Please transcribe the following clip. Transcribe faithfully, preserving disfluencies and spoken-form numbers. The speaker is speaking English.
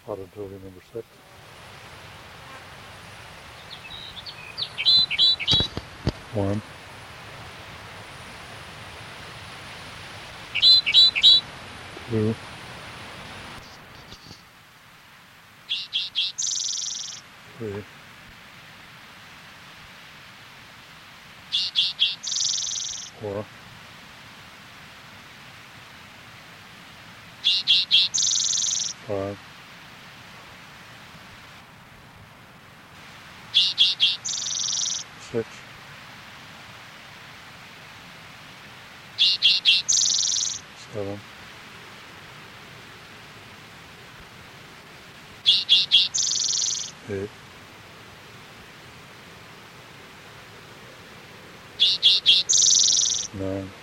Potted Toady number six. One. Two. Three. Four. Five. Six. Seven. Eight. Nine.